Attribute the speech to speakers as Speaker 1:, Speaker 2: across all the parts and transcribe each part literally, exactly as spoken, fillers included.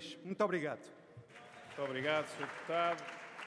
Speaker 1: país. Muito obrigado.
Speaker 2: Muito obrigado, senhor Deputado.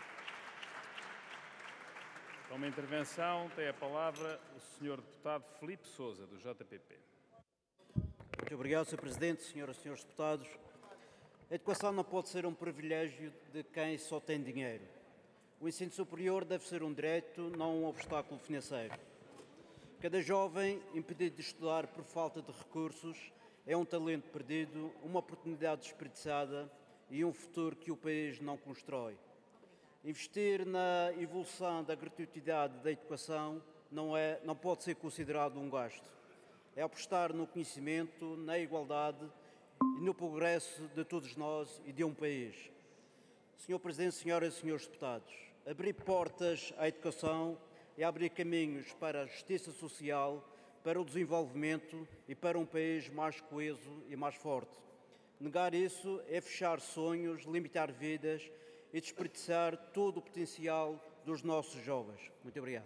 Speaker 2: Para uma intervenção, tem a palavra o senhor Deputado Filipe Sousa, do J P P.
Speaker 3: Muito obrigado, senhor Presidente, senhoras e senhores deputados. A educação não pode ser um privilégio de quem só tem dinheiro. O ensino superior deve ser um direito, não um obstáculo financeiro. Cada jovem impedido de estudar por falta de recursos é um talento perdido, uma oportunidade desperdiçada e um futuro que o país não constrói. Investir na evolução da gratuitidade da educação não, é, não pode ser considerado um gasto. É apostar no conhecimento, na igualdade e no progresso de todos nós e de um país. senhor Presidente, senhoras e senhores deputados, abrir portas à educação é abrir caminhos para a justiça social, para o desenvolvimento e para um país mais coeso e mais forte. Negar isso é fechar sonhos, limitar vidas e desperdiçar todo o potencial dos nossos jovens. Muito obrigado.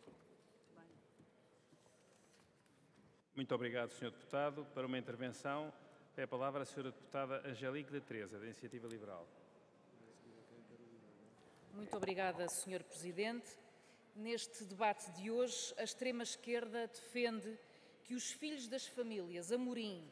Speaker 2: Muito obrigado, senhor Deputado. Para uma intervenção, tem a palavra a senhora Deputada Angélica da Teresa, da Iniciativa Liberal.
Speaker 4: Muito obrigada, senhor Presidente. Neste debate de hoje, a extrema-esquerda defende que os filhos das famílias Amorim,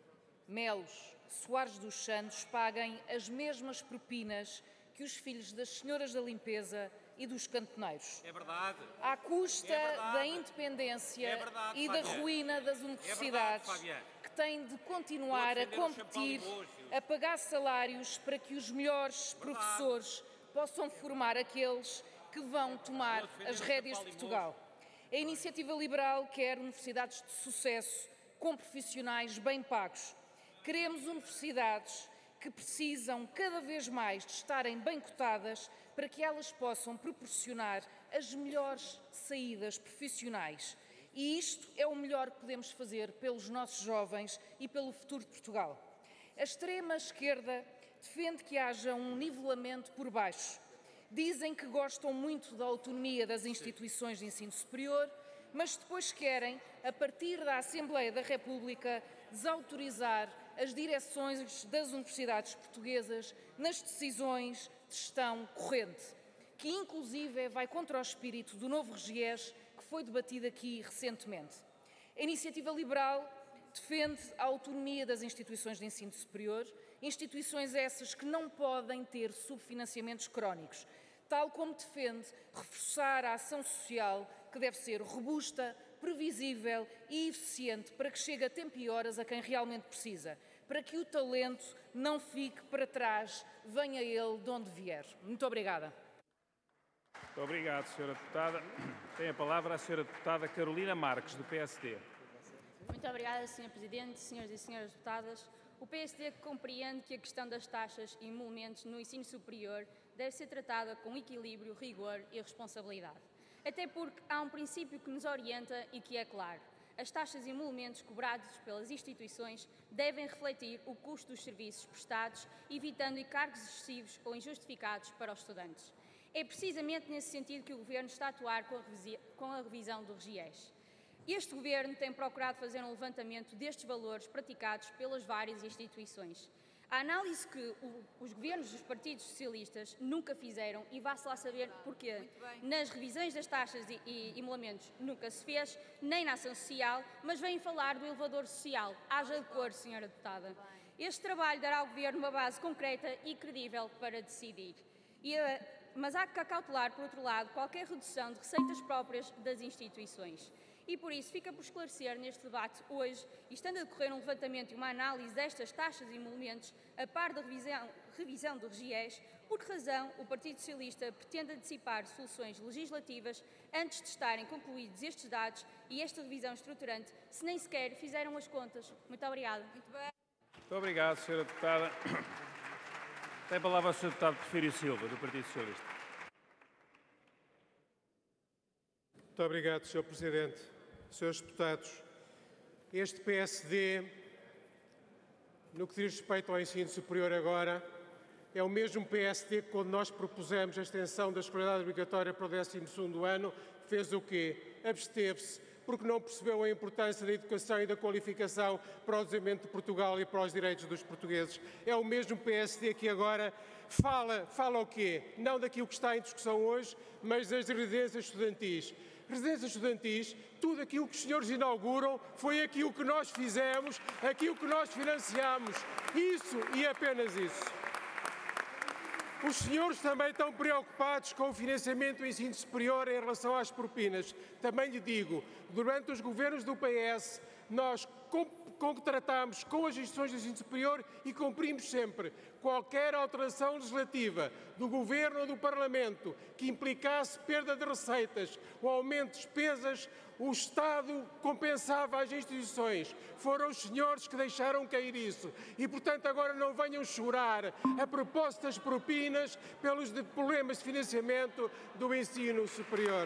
Speaker 4: Melos, Soares dos Santos paguem as mesmas propinas que os filhos das senhoras da limpeza e dos cantoneiros.
Speaker 5: É verdade.
Speaker 4: À custa
Speaker 5: é verdade.
Speaker 4: da independência
Speaker 5: é verdade,
Speaker 4: e
Speaker 5: Fábia.
Speaker 4: da ruína das universidades,
Speaker 5: é verdade,
Speaker 4: que têm de continuar a competir, a pagar salários para que os melhores verdade. professores possam formar aqueles que vão tomar as rédeas de Portugal. A Iniciativa Liberal quer universidades de sucesso, com profissionais bem pagos. Queremos universidades que precisam cada vez mais de estarem bem cotadas para que elas possam proporcionar as melhores saídas profissionais. E isto é o melhor que podemos fazer pelos nossos jovens e pelo futuro de Portugal. A extrema-esquerda defende que haja um nivelamento por baixo. Dizem que gostam muito da autonomia das instituições de ensino superior, mas depois querem, a partir da Assembleia da República, desautorizar as direções das universidades portuguesas nas decisões de gestão corrente, que inclusive vai contra o espírito do novo RGES que foi debatido aqui recentemente. A Iniciativa Liberal defende a autonomia das instituições de ensino superior, instituições essas que não podem ter subfinanciamentos crónicos, tal como defende reforçar a ação social que deve ser robusta, previsível e eficiente para que chegue a tempo e horas a quem realmente precisa, para que o talento não fique para trás, venha ele de onde vier. Muito obrigada.
Speaker 2: Muito obrigado, senhora Deputada. Tem a palavra a senhora Deputada Carolina Marques, do P S D.
Speaker 6: Muito obrigada, senhor Presidente, senhores e senhoras deputadas. O P S D compreende que a questão das taxas e emolumentos no ensino superior deve ser tratada com equilíbrio, rigor e responsabilidade. Até porque há um princípio que nos orienta e que é claro. As taxas e emolumentos cobrados pelas instituições devem refletir o custo dos serviços prestados, evitando encargos excessivos ou injustificados para os estudantes. É precisamente nesse sentido que o Governo está a atuar com a, com a revisão do RGES. Este Governo tem procurado fazer um levantamento destes valores praticados pelas várias instituições. A análise que o, os governos dos partidos socialistas nunca fizeram, e vá-se lá saber porquê, nas revisões das taxas e, e emolumentos nunca se fez, nem na ação social, mas vêm falar do elevador social. Haja de cor, senhora deputada. Este trabalho dará ao Governo uma base concreta e credível para decidir. E, mas há que acautelar, por outro lado, qualquer redução de receitas próprias das instituições. E por isso fica por esclarecer neste debate hoje, e estando a decorrer um levantamento e uma análise destas taxas e emolumentos a par da revisão, revisão do RGES, por que razão o Partido Socialista pretende antecipar soluções legislativas antes de estarem concluídos estes dados e esta revisão estruturante, se nem sequer fizeram as contas. Muito obrigada. Muito bem.
Speaker 2: Muito obrigado, senhora Deputada. Tem a palavra a senhor Deputado Porfírio Silva, do Partido Socialista.
Speaker 7: Muito obrigado, senhor Presidente. senhores Deputados, este P S D, no que diz respeito ao ensino superior agora, é o mesmo P S D que, quando nós propusemos a extensão da escolaridade obrigatória para o décimo segundo ano, fez o quê? Absteve-se. porque não percebeu a importância da educação e da qualificação para o desenvolvimento de Portugal e para os direitos dos portugueses. É o mesmo P S D que agora fala, fala o quê? Não daquilo que está em discussão hoje, mas das residências estudantis. Residências estudantis, tudo aquilo que os senhores inauguram foi aquilo que nós fizemos, aquilo que nós financiamos. Isso e apenas isso. Os senhores também estão preocupados com o financiamento do ensino superior em relação às propinas. Também lhe digo, durante os governos do P S, nós contratámos com as instituições do ensino superior e cumprimos sempre qualquer alteração legislativa do Governo ou do Parlamento que implicasse perda de receitas ou aumento de despesas, o Estado compensava as instituições. Foram os senhores que deixaram cair isso. E, portanto, agora não venham chorar a propósito das propinas pelos problemas de financiamento do ensino superior.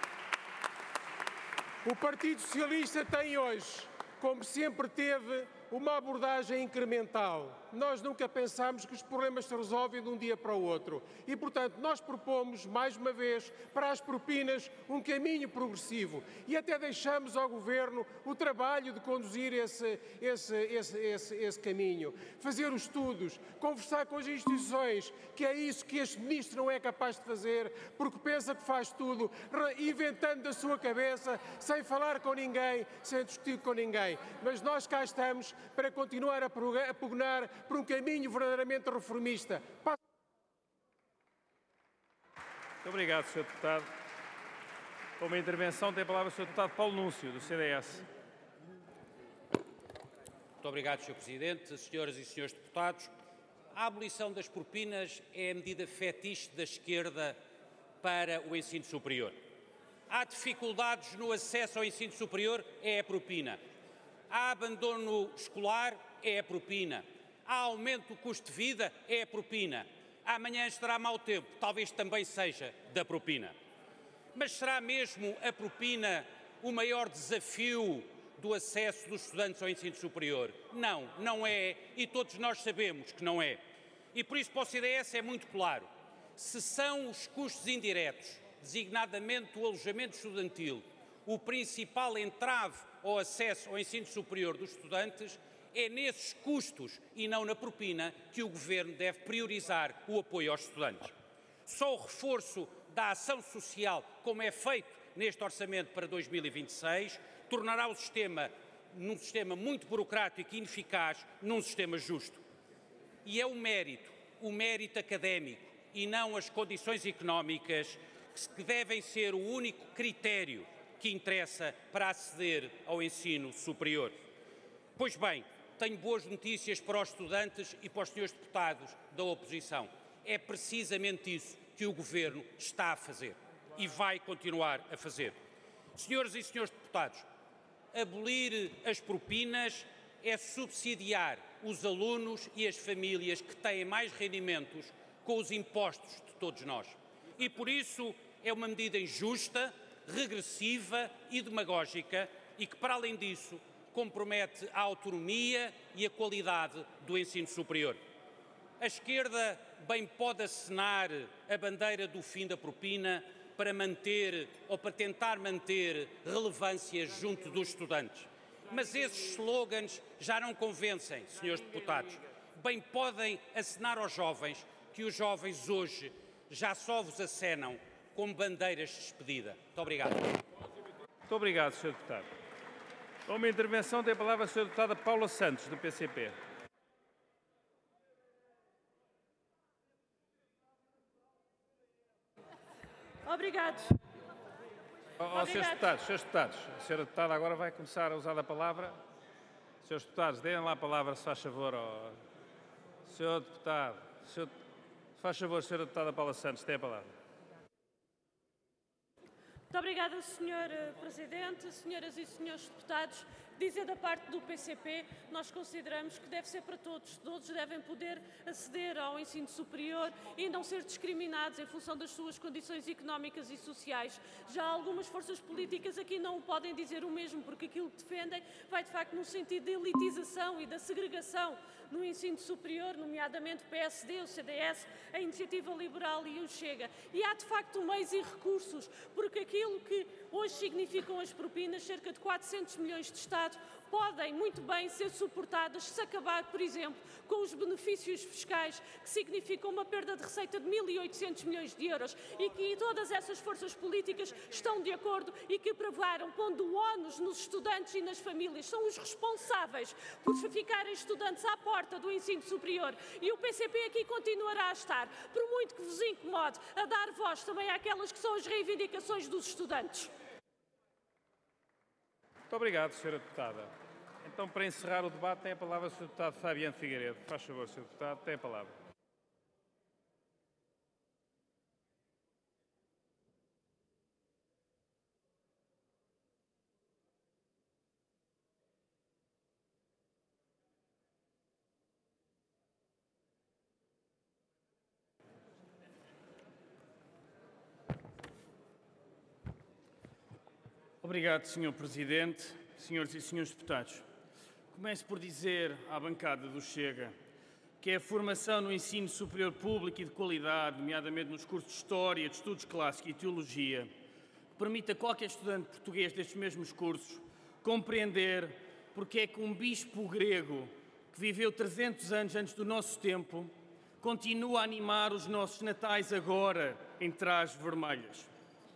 Speaker 7: O Partido Socialista tem hoje, como sempre teve, uma abordagem incremental. Nós nunca pensámos que os problemas se resolvem de um dia para o outro. E, portanto, nós propomos, mais uma vez, para as propinas, um caminho progressivo. E até deixamos ao Governo o trabalho de conduzir esse, esse, esse, esse, esse caminho. Fazer os estudos, conversar com as instituições, que é isso que este Ministro não é capaz de fazer, porque pensa que faz tudo, inventando da sua cabeça, sem falar com ninguém, sem discutir com ninguém. Mas nós cá estamos para continuar a pugnar por um caminho verdadeiramente reformista.
Speaker 2: Muito obrigado, senhor Deputado. Com uma intervenção tem a palavra o senhor Deputado Paulo Núncio, do C D S.
Speaker 1: Muito obrigado, senhor Presidente. Senhoras e senhores deputados, a abolição das propinas é a medida fetiche da esquerda para o ensino superior. Há dificuldades no acesso ao ensino superior, é a propina. Há abandono escolar, é a propina. Há aumento do custo de vida, é a propina. Amanhã estará mau tempo, talvez também seja da propina. Mas será mesmo a propina o maior desafio do acesso dos estudantes ao ensino superior? Não, não é, e todos nós sabemos que não é. E por isso para o C D S é muito claro. Se são os custos indiretos, designadamente o alojamento estudantil, o principal entrave ao acesso ao ensino superior dos estudantes, é nesses custos e não na propina que o Governo deve priorizar o apoio aos estudantes. Só o reforço da ação social, como é feito neste orçamento para dois mil e vinte e seis, tornará o sistema, num sistema muito burocrático e ineficaz, num sistema justo. E é o mérito, o mérito académico e não as condições económicas que devem ser o único critério que interessa para aceder ao ensino superior. Pois bem, tenho boas notícias para os estudantes e para os senhores deputados da oposição. É precisamente isso que o Governo está a fazer e vai continuar a fazer. Senhoras e senhores deputados, abolir as propinas é subsidiar os alunos e as famílias que têm mais rendimentos com os impostos de todos nós. E por isso é uma medida injusta, regressiva e demagógica e que, para além disso, compromete a autonomia e a qualidade do ensino superior. A esquerda bem pode acenar a bandeira do fim da propina para manter ou para tentar manter relevância junto dos estudantes. Mas esses slogans já não convencem, senhores deputados. Bem podem acenar aos jovens que os jovens hoje já só vos acenam como bandeiras de despedida. Muito obrigado.
Speaker 2: Muito obrigado, senhor Deputado. Com uma intervenção tem a palavra a senhora Deputada Paula Santos, do P C P.
Speaker 5: Obrigado.
Speaker 2: Oh, oh, senhores deputados, senhores deputados, a senhora Deputada agora vai começar a usar a palavra. Senhores deputados, deem lá a palavra, se faz favor. Oh. Senhor Deputado, senhor... se faz favor, senhora Deputada Paula Santos, tem a palavra.
Speaker 5: Muito obrigada, senhor Presidente, senhoras e senhores deputados. Dizer da parte do P C P, nós consideramos que deve ser para todos. Todos devem poder aceder ao ensino superior e não ser discriminados em função das suas condições económicas e sociais. Já algumas forças políticas aqui não podem dizer o mesmo, porque aquilo que defendem vai, de facto, no sentido da elitização e da segregação no ensino superior, nomeadamente o P S D, o C D S, a Iniciativa Liberal e o Chega. E há, de facto, meios e recursos, porque aquilo que hoje significam as propinas, cerca de quatrocentos milhões de Estado, podem muito bem ser suportadas se acabar, por exemplo, com os benefícios fiscais, que significam uma perda de receita de mil e oitocentos milhões de euros e que todas essas forças políticas estão de acordo e que prevaram, pondo o ónus nos estudantes e nas famílias. São os responsáveis por ficarem estudantes à porta do ensino superior. E o P C P aqui continuará a estar, por muito que vos incomode, a dar voz também àquelas que são as reivindicações dos estudantes.
Speaker 2: Muito obrigado, senhora Deputada. Então, para encerrar o debate, tem a palavra o senhor Deputado Fabiano Figueiredo. Faz favor, senhor Deputado, tem a palavra. Obrigado, senhor Presidente, senhoras e senhores deputados. Começo por dizer à bancada do Chega que a formação no ensino superior público e de qualidade, nomeadamente nos cursos de História, de Estudos Clássicos e Teologia, permite a qualquer estudante português destes mesmos cursos compreender porque é que um bispo grego que viveu trezentos anos antes do nosso tempo continua a animar os nossos natais agora em trajes vermelhas.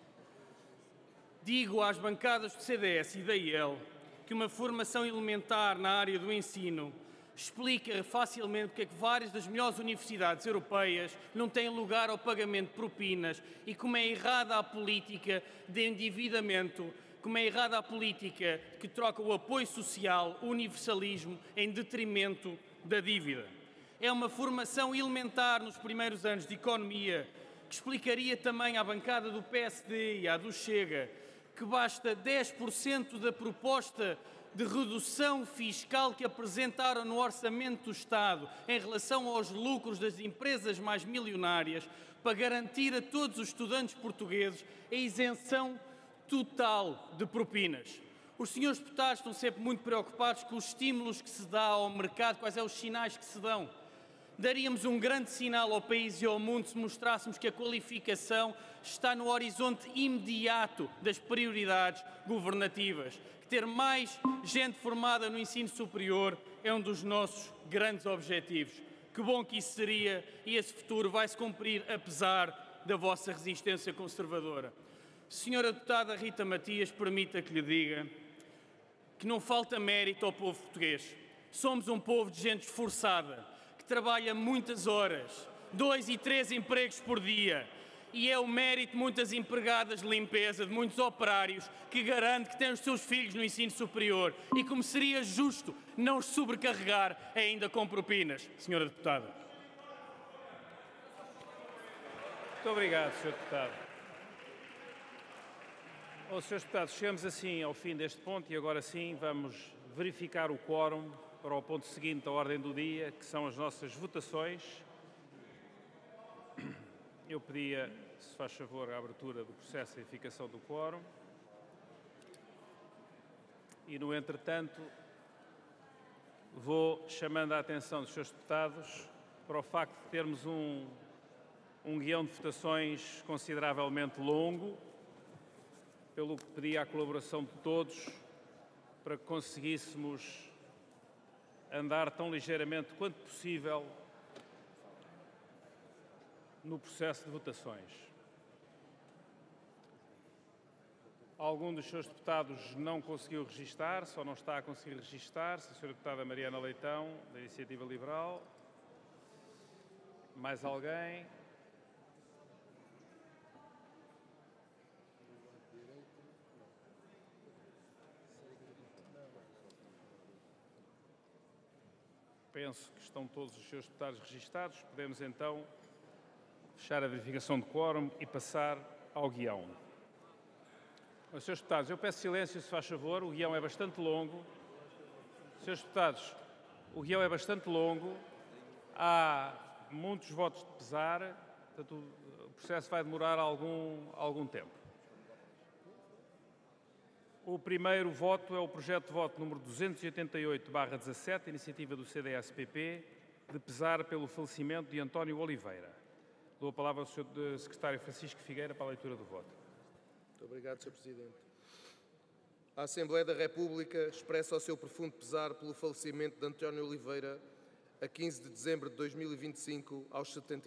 Speaker 2: Digo às bancadas do C D S e da I E L que uma formação elementar na área do ensino explica facilmente porque é que várias das melhores universidades europeias não têm lugar ao pagamento de propinas e como é errada a política de endividamento, como é errada a política que troca o apoio social, o universalismo, em detrimento da dívida. É uma formação elementar nos primeiros anos de economia que explicaria também à bancada do P S D e à do Chega que basta dez por cento da proposta de redução fiscal que apresentaram no orçamento do Estado em relação aos lucros das empresas mais milionárias para garantir a todos os estudantes portugueses a isenção total de propinas. Os senhores deputados estão sempre muito preocupados com os estímulos que se dá ao mercado, quais são os sinais que se dão. Daríamos um grande sinal ao país e ao mundo se mostrássemos que a qualificação está no horizonte imediato das prioridades governativas. Que ter mais gente formada no ensino superior é um dos nossos grandes objetivos. Que bom que isso seria e esse futuro vai se cumprir apesar da vossa resistência conservadora. Senhora Deputada Rita Matias, permita que lhe diga que não falta mérito ao povo português. Somos um povo de gente esforçada, que trabalha muitas horas, dois e três empregos por dia, e é o mérito de muitas empregadas de limpeza, de muitos operários, que garante que têm os seus filhos no ensino superior e como seria justo não os sobrecarregar ainda com propinas. Senhora Deputada. Muito obrigado, senhor Deputado. Oh, senhores Deputados, chegamos assim ao fim deste ponto e agora sim vamos verificar o quórum para o ponto seguinte da ordem do dia, que são as nossas votações. Eu pedia, se faz favor, a abertura do processo de verificação do quórum. E, no entretanto, vou chamando a atenção dos senhores deputados para o facto de termos um, um guião de votações consideravelmente longo, pelo que pedi a colaboração de todos para que conseguíssemos andar tão ligeiramente quanto possível no processo de votações. Algum dos seus deputados não conseguiu registar, só não está a conseguir registar-se. A senhora deputada Mariana Leitão, da Iniciativa Liberal. Mais alguém? Penso que estão todos os seus deputados registados. Podemos então fechar a verificação de quórum e passar ao guião. Os senhores deputados, eu peço silêncio, se faz favor, o guião é bastante longo. Senhores deputados, o guião é bastante longo, há muitos votos de pesar, portanto o processo vai demorar algum, algum tempo. O primeiro voto é o projeto de voto número duzentos e oitenta e oito barra dezassete, iniciativa do C D S P P, de pesar pelo falecimento de António Oliveira. Dou a palavra ao senhor Secretário Francisco Figueira para a leitura do voto.
Speaker 8: Muito obrigado, senhor Presidente. A Assembleia da República expressa o seu profundo pesar pelo falecimento de António Oliveira, a quinze de dezembro de dois mil e vinte e cinco, aos setenta